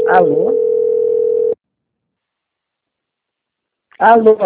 Alô? Alô?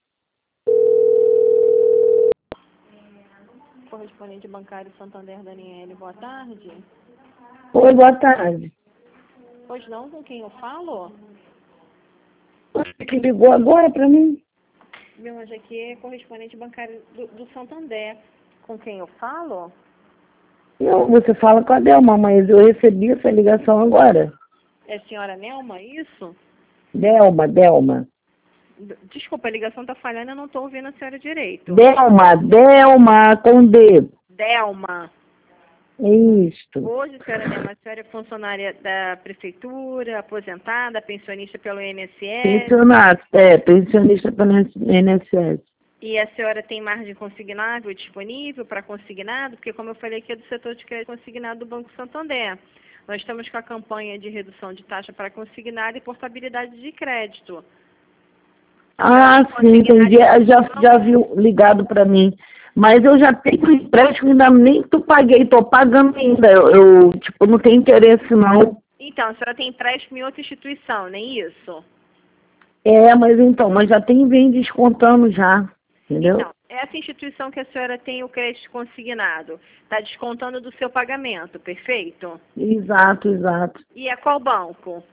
Correspondente bancário Santander, Daniele, boa tarde. Oi, boa tarde. Pois não, com quem eu falo? Você que ligou agora para mim? Meu anjo, aqui é correspondente bancário do Santander. Com quem eu falo? Não, você fala com a Delma, mas eu recebi essa ligação agora. É a senhora Nelma, isso? Delma. Desculpa, a ligação está falhando, eu não estou ouvindo a senhora direito. Delma, com D. Delma. Isto. Hoje, senhora Nelma, a senhora é funcionária da prefeitura, aposentada, pensionista pelo INSS. Pensionista pelo INSS. E a senhora tem margem consignável disponível para consignado? Porque, como eu falei aqui, é do setor de crédito consignado do Banco Santander. Nós estamos com a campanha de redução de taxa para consignado e portabilidade de crédito. Ah, sim, entendi. Já viu ligado para mim. Mas eu já tenho empréstimo, ainda nem paguei, estou pagando ainda. Eu não tenho interesse, não. Então, a senhora tem empréstimo em outra instituição, nem isso? Mas já vem descontando já, entendeu? Então, essa instituição que a senhora tem o crédito consignado, está descontando do seu pagamento, perfeito? Exato. E é qual banco?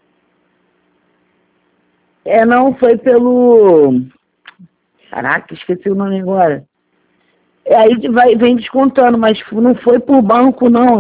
Não, foi pelo... Caraca, esqueci o nome agora. Aí vem descontando, mas não foi por banco, não,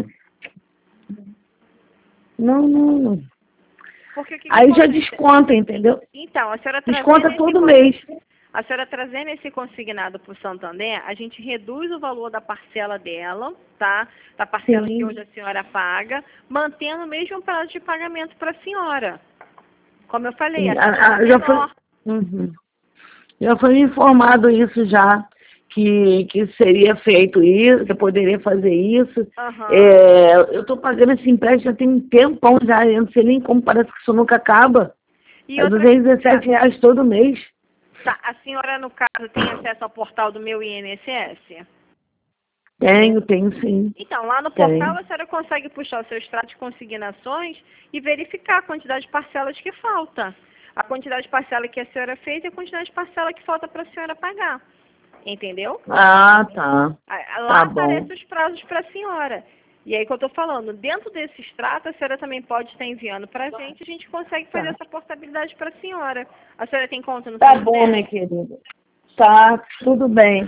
Não. Porque o que Aí já acontece? Desconta, entendeu? Então, a senhora Desconta todo mês. A senhora trazendo esse consignado para o Santander, a gente reduz o valor da parcela dela, tá? Da parcela Sim. que hoje a senhora paga, mantendo o mesmo prazo de pagamento para a senhora. Como eu falei, Sim. a taxa é menor. Já foi me informado isso já, que seria feito isso, que eu poderia fazer isso. Eu estou pagando esse empréstimo já tem um tempão já, eu não sei nem como, parece que isso nunca acaba. E É outra R$217 todo mês. Tá, a senhora, no caso, tem acesso ao portal do meu INSS? Tenho sim. Então, lá no portal a senhora consegue puxar o seu extrato de consignações e verificar a quantidade de parcelas que falta. A quantidade de parcela que a senhora fez e a quantidade de parcela que falta para a senhora pagar. Entendeu? Ah, tá. Lá Tá bom. aparecem os prazos para a senhora. E aí que eu estou falando, dentro desse extrato, a senhora também pode estar enviando para a gente consegue fazer essa portabilidade para a senhora. A senhora tem conta no Tá Santander? bom, minha querida. Tá, tudo bem.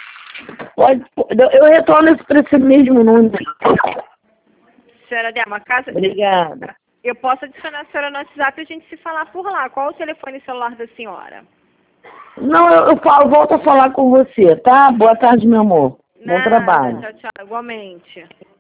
Eu retorno para esse mesmo número. Senhora Delma, caso Obrigada. eu posso adicionar a senhora no WhatsApp e a gente se falar por lá. Qual o telefone celular da senhora? Não, volto a falar com você, tá? Boa tarde, meu amor. Bom trabalho. Tchau, igualmente.